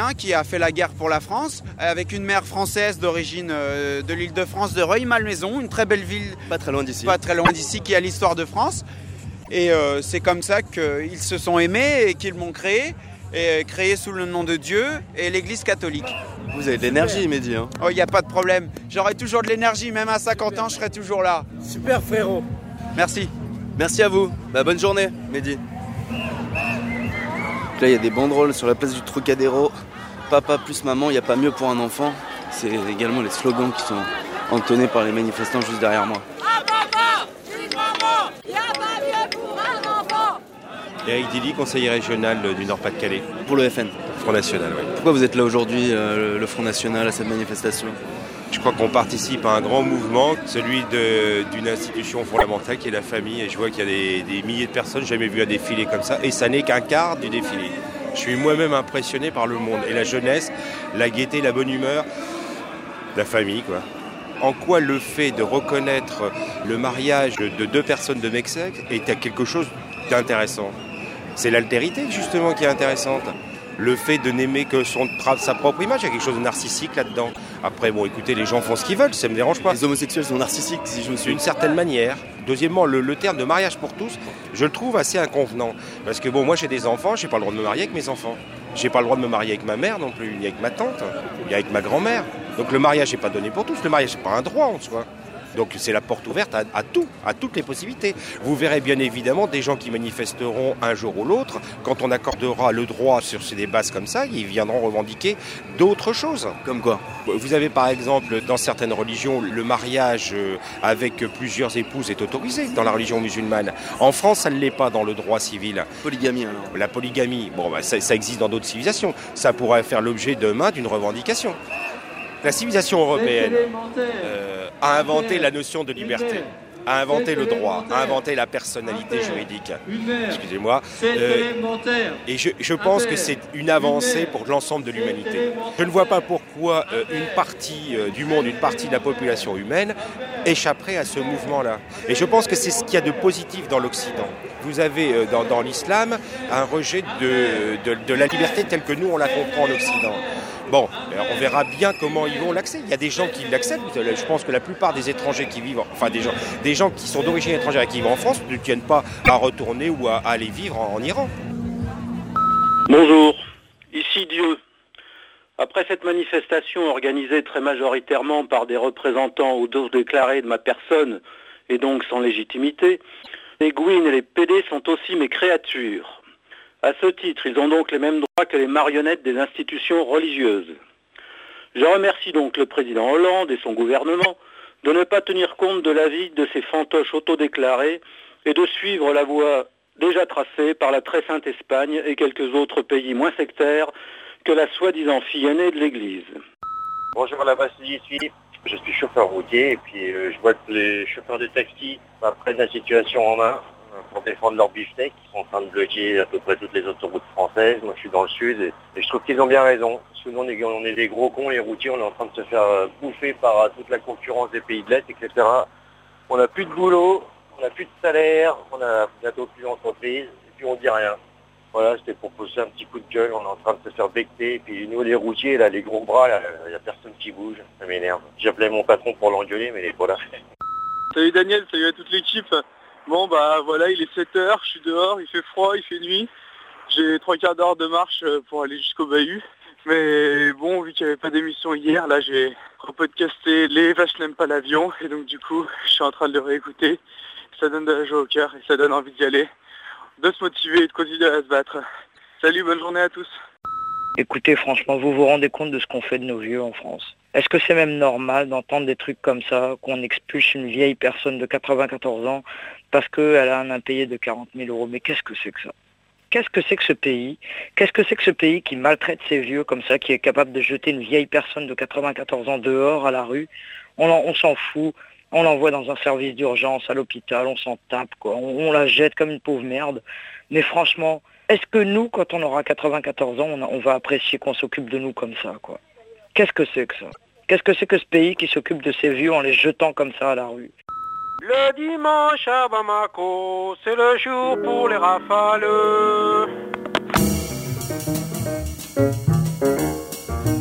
américain qui a fait la guerre pour la France, avec une mère française d'origine de l'Île-de-France, de Rueil-Malmaison, une très belle ville. Pas très loin d'ici. Pas très loin d'ici, qui a l'histoire de France. Et c'est comme ça qu'ils se sont aimés et qu'ils m'ont créé sous le nom de Dieu et l'Église catholique. Vous avez de l'énergie, Mehdi. Hein. Oh, il n'y a pas de problème. J'aurai toujours de l'énergie, même à 50 ans, je serai toujours là. Super frérot. Merci. Merci à vous. Bonne journée, Mehdi. Là, il y a des banderoles sur la place du Trocadéro. Papa plus maman, il n'y a pas mieux pour un enfant. C'est également les slogans qui sont entonnés par les manifestants juste derrière moi. Éric Dilly, conseiller régional du Nord-Pas-de-Calais. Pour le FN. Front National, oui. Pourquoi vous êtes là aujourd'hui, le Front National, à cette manifestation ? Je crois qu'on participe à un grand mouvement, celui d'une institution fondamentale qui est la famille. Et je vois qu'il y a des milliers de personnes, jamais vu un défilé comme ça. Et ça n'est qu'un quart du défilé. Je suis moi-même impressionné par le monde. Et la jeunesse, la gaieté, la bonne humeur, la famille, quoi. En quoi le fait de reconnaître le mariage de deux personnes de même sexe est quelque chose d'intéressant ? C'est l'altérité, justement, qui est intéressante. Le fait de n'aimer que sa propre image, il y a quelque chose de narcissique là-dedans. Après, bon, écoutez, les gens font ce qu'ils veulent, ça ne me dérange pas. Les homosexuels sont narcissiques, si je me suis... D'une certaine manière. Deuxièmement, le terme de mariage pour tous, je le trouve assez inconvenant. Parce que bon, moi j'ai des enfants, j'ai pas le droit de me marier avec mes enfants. J'ai pas le droit de me marier avec ma mère non plus, ni avec ma tante, ni avec ma grand-mère. Donc le mariage n'est pas donné pour tous, le mariage n'est pas un droit en soi. Donc c'est la porte ouverte à toutes les possibilités. Vous verrez bien évidemment des gens qui manifesteront un jour ou l'autre. Quand on accordera le droit sur des bases comme ça, ils viendront revendiquer d'autres choses. Comme quoi ? Vous avez par exemple dans certaines religions, le mariage avec plusieurs épouses est autorisé dans la religion musulmane. En France, ça ne l'est pas dans le droit civil. Polygamie alors ? La polygamie, ça existe dans d'autres civilisations. Ça pourrait faire l'objet demain d'une revendication. La civilisation européenne a inventé la notion de liberté, a inventé le droit, a inventé la personnalité juridique. Excusez-moi. Et je pense que c'est une avancée pour l'ensemble de l'humanité. Je ne vois pas pourquoi une partie du monde, une partie de la population humaine échapperait à ce mouvement-là. Et je pense que c'est ce qu'il y a de positif dans l'Occident. Vous avez dans l'islam un rejet de la liberté telle que nous on la comprend en Occident. Bon, on verra bien comment ils vont l'accepter. Il y a des gens qui l'acceptent. Je pense que la plupart des étrangers qui vivent, enfin des gens qui sont d'origine étrangère et qui vivent en France ne tiennent pas à retourner ou à aller vivre en Iran. Bonjour, ici Dieu. Après cette manifestation organisée très majoritairement par des représentants auto-déclarés de ma personne et donc sans légitimité, les Gouines et les PD sont aussi mes créatures. À ce titre, ils ont donc les mêmes droits que les marionnettes des institutions religieuses. Je remercie donc le président Hollande et son gouvernement de ne pas tenir compte de l'avis de ces fantoches autodéclarés et de suivre la voie déjà tracée par la très sainte Espagne et quelques autres pays moins sectaires que la soi-disant fille aînée de l'Église. Bonjour, à la base, j'y suis. Je suis chauffeur routier et puis je vois que les chauffeurs de taxi prennent la situation en main pour défendre leur beefsteak. Ils sont en train de bloquer à peu près toutes les autoroutes françaises. Moi je suis dans le sud et je trouve qu'ils ont bien raison. Parce que nous on est des gros cons, les routiers, on est en train de se faire bouffer par toute la concurrence des pays de l'Est, etc. On n'a plus de boulot, on n'a plus de salaire, on a bientôt plus d'entreprise et puis on dit rien. Voilà, c'était pour pousser un petit coup de gueule, on est en train de se faire becter, et puis nous les routiers, là, les gros bras, là, il n'y a personne qui bouge, ça m'énerve. J'appelais mon patron pour l'engueuler, mais il est pas là. Salut Daniel, salut à toute l'équipe. Bon bah voilà, il est 7h, je suis dehors, il fait froid, il fait nuit. J'ai 3/4 d'heure de marche pour aller jusqu'au bahut. Mais bon, vu qu'il n'y avait pas d'émission hier, là j'ai repodcasté Les vaches n'aiment pas l'avion, et donc du coup, je suis en train de le réécouter. Ça donne de la joie au cœur, et ça donne envie d'y aller, de se motiver et de continuer à se battre. Salut, bonne journée à tous. Écoutez, franchement, vous vous rendez compte de ce qu'on fait de nos vieux en France? Est-ce que c'est même normal d'entendre des trucs comme ça, qu'on expulse une vieille personne de 94 ans parce qu'elle a un impayé de 40 000 euros? Mais qu'est-ce que c'est que ça? Qu'est-ce que c'est que ce pays? Qu'est-ce que c'est que ce pays qui maltraite ses vieux comme ça, qui est capable de jeter une vieille personne de 94 ans dehors à la rue? On s'en fout, on l'envoie dans un service d'urgence à l'hôpital, on s'en tape, quoi. On la jette comme une pauvre merde. Mais franchement, est-ce que nous, quand on aura 94 ans, on va apprécier qu'on s'occupe de nous comme ça, quoi? Qu'est-ce que c'est que ça? Qu'est-ce que c'est que ce pays qui s'occupe de ses vieux en les jetant comme ça à la rue? Le dimanche à Bamako, c'est le jour pour les rafales.